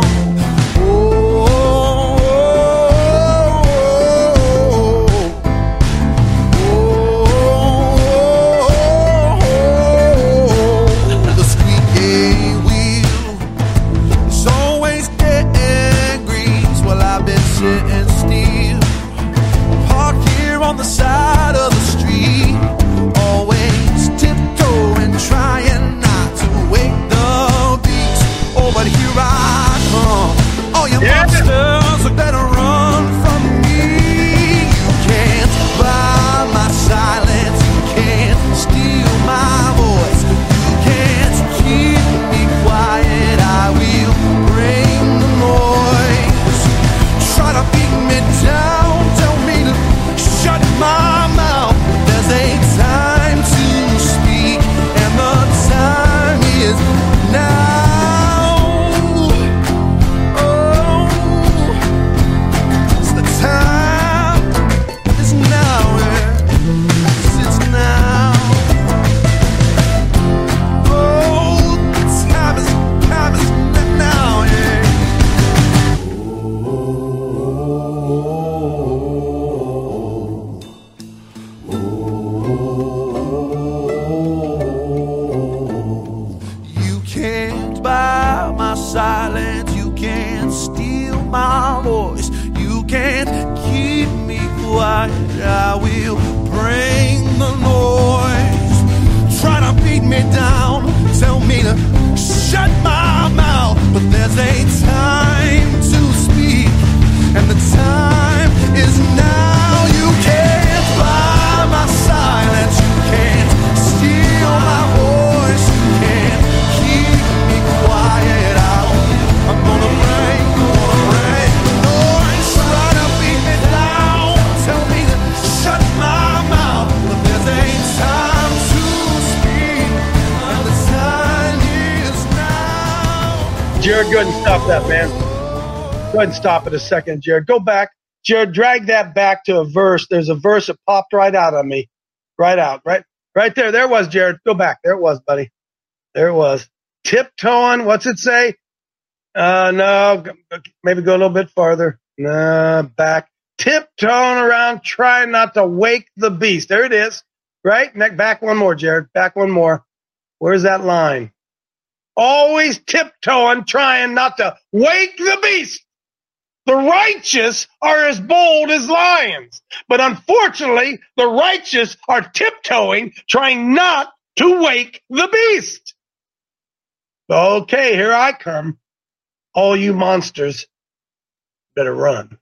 night I will bring the noise. Try to beat me down, tell me to shut my mouth, but there's a time to speak, and the time is now. You can't buy my silence, you can't steal my voice, you can't keep me quiet. I'm gonna break noise. Try to beat me down, tell me to shut my mouth, but there's a time to speak, and the time is now. Jared, go ahead and stop that, man. Go ahead and stop it a second, Jared. Go back. Jared, drag that back to a verse. There's a verse that popped right out on me. Right out. Right there. There it was, Jared. Go back. There it was, buddy. There it was. Tiptoeing. What's it say? No. Maybe go a little bit farther. No, back. Tiptoeing around, trying not to wake the beast. There it is. Right? Back one more, Jared. Back one more. Where's that line? Always tiptoeing, trying not to wake the beast. The righteous are as bold as lions, but unfortunately, the righteous are tiptoeing, trying not to wake the beast. Okay, here I come. All you monsters better run.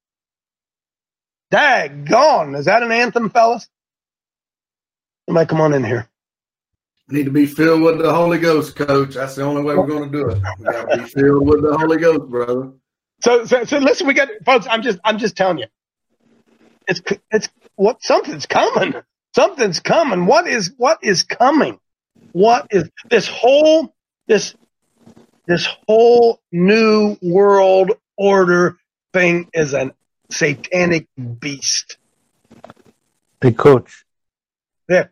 Daggone. Is that an anthem, fellas? Somebody come on in here. We need to be filled with the Holy Ghost, Coach. That's the only way we're going to do it. We got to be filled with the Holy Ghost, brother. So listen, we got folks. I'm just telling you, it's what something's coming. Something's coming. What is coming? What is this whole new world order thing is a satanic beast. Hey, Coach. Yeah.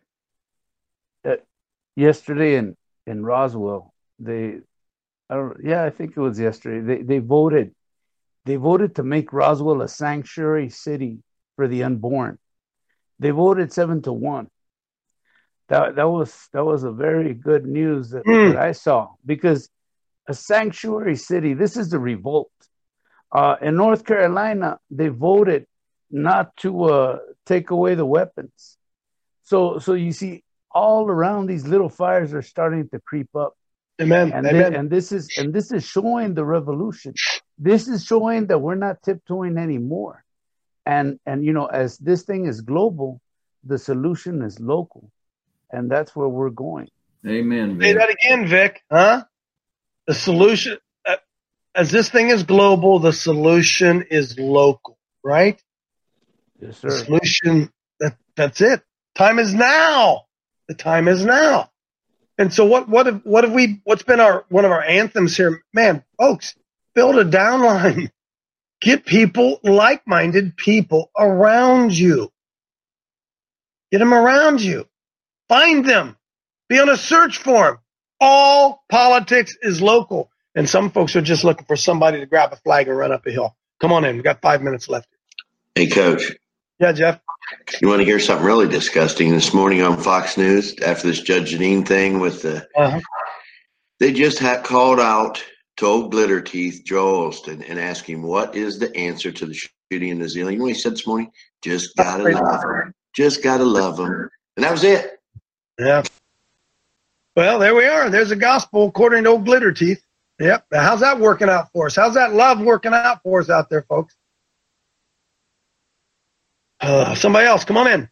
Yesterday in Roswell, I think it was yesterday. They voted. They voted to make Roswell a sanctuary city for the unborn. They voted 7-1. That was a very good news that I saw, because a sanctuary city. This is the revolt. In North Carolina, they voted not to take away the weapons. So you see, all around these little fires are starting to creep up. Amen. And this is showing the revolution. This is showing that we're not tiptoeing anymore. And as this thing is global, the solution is local. And that's where we're going. Amen, Vic. Say that again, Vic. Huh? The solution, as this thing is global, the solution is local, right? Yes, sir. The solution, that's it. Time is now. The time is now. And so what's been one of our anthems here? Man, folks, build a downline. Get people, like-minded people around you. Get them around you. Find them. Be on a search for them. All politics is local. And some folks are just looking for somebody to grab a flag and run up a hill. Come on in. We've got 5 minutes left. Hey, Coach. Yeah, Jeff? You want to hear something really disgusting? This morning on Fox News, after this Judge Jeanine thing with they just had called out to old Glitter Teeth, Joel Olston, and asked him, what is the answer to the shooting in New Zealand? You know what he said this morning? Just got to love them. Just got to love them. And that was it. Yeah. Well, there we are. There's a gospel according to old Glitter Teeth. Yep. Now, how's that working out for us? How's that love working out for us out there, folks? Somebody else, come on in.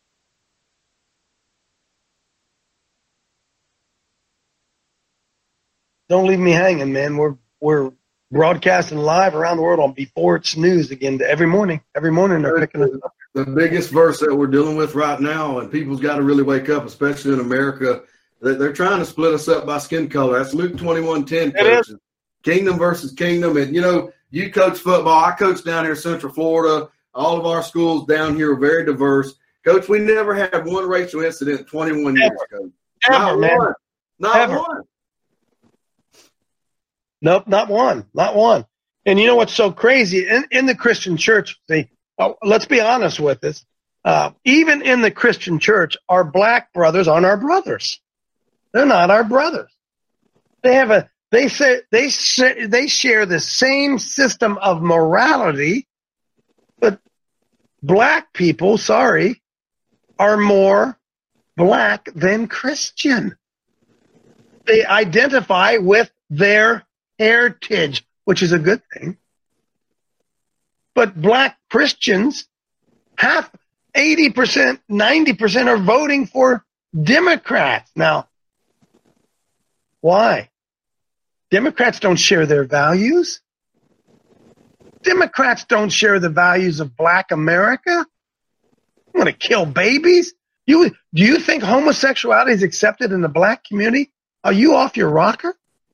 Don't leave me hanging, man. We're broadcasting live around the world on Before It's News again every morning. Every morning they're picking us up. The biggest verse that we're dealing with right now, and people's got to really wake up, especially in America. They're trying to split us up by skin color. That's Luke 21:10. Kingdom versus kingdom. And, you coach football. I coach down here in Central Florida. All of our schools down here are very diverse. Coach, we never had one racial incident in 21 years, Coach. Not one. Not one. Nope, not one. Not one. And you know what's so crazy? In the Christian church, let's be honest with this. Even in the Christian church, our black brothers aren't our brothers. They're not our brothers. They share the same system of morality, but black people, are more black than Christian. They identify with their heritage, which is a good thing. But black Christians, 80%, 90% are voting for Democrats. Now, why? Democrats don't share their values. Democrats don't share the values of black America. You want to kill babies? Do you think homosexuality is accepted in the black community? Are you off your rocker?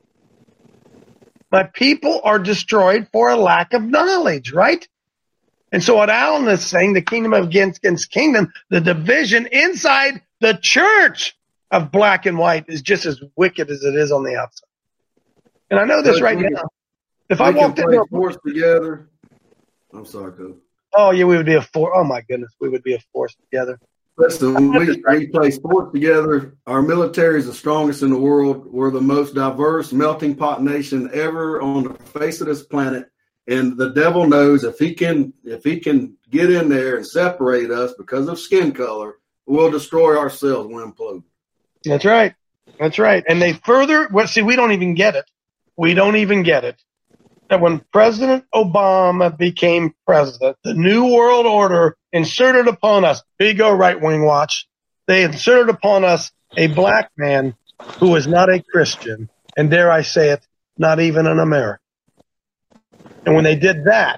My people are destroyed for a lack of knowledge, right? And so what Alan is saying, the kingdom against kingdom, the division inside the church of black and white is just as wicked as it is on the outside. And I know this right now. If I walked into a force together, I'm sorry, Coach. Oh yeah, we would be a force. Oh my goodness, we would be a force together. Listen, we play sports together. Our military is the strongest in the world. We're the most diverse melting pot nation ever on the face of this planet. And the devil knows if he can get in there and separate us because of skin color, we'll destroy ourselves. We'll implode. That's right. That's right. And they further. Well, see, we don't even get it. We don't even get it. That when President Obama became president, the New World Order inserted upon us, here you go, right-wing watch, they inserted upon us a black man who is not a Christian, and dare I say it, not even an American. And when they did that,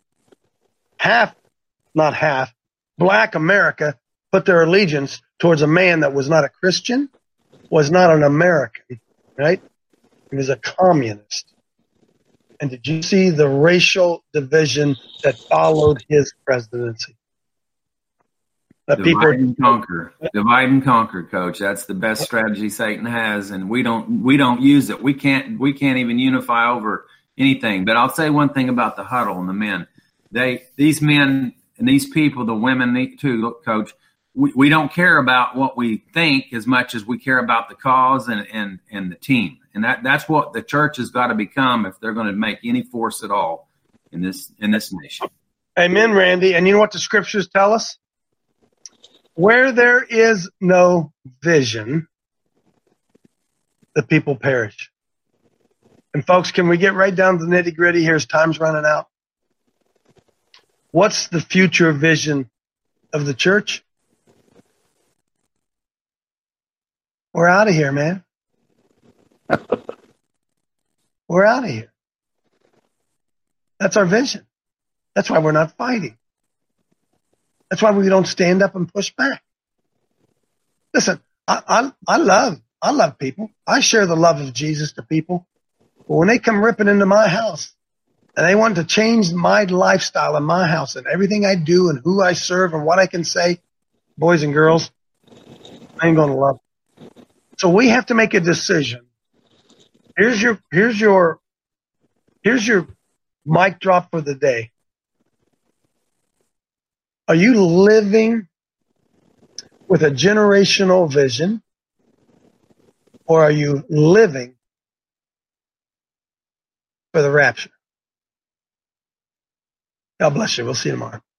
black America put their allegiance towards a man that was not a Christian, was not an American, right? He was a communist. And did you see the racial division that followed his presidency? Divide and conquer, Coach. That's the best strategy Satan has, and we don't use it. We can't even unify over anything. But I'll say one thing about the huddle and the men. These men and these people, the women too, Coach. We don't care about what we think as much as we care about the cause and the team. And that's what the church has got to become if they're going to make any force at all in this nation. Amen, Randy. And you know what the scriptures tell us? Where there is no vision, the people perish. And folks, can we get right down to the nitty gritty? Here's time's running out. What's the future vision of the church? We're out of here, man. We're out of here. That's our vision. That's why we're not fighting. That's why we don't stand up and push back. Listen, I love people. I share the love of Jesus to people. But when they come ripping into my house and they want to change my lifestyle in my house and everything I do and who I serve and what I can say, boys and girls, I ain't going to love them. So we have to make a decision. Here's your mic drop for the day. Are you living with a generational vision, or are you living for the rapture? God bless you. We'll see you tomorrow.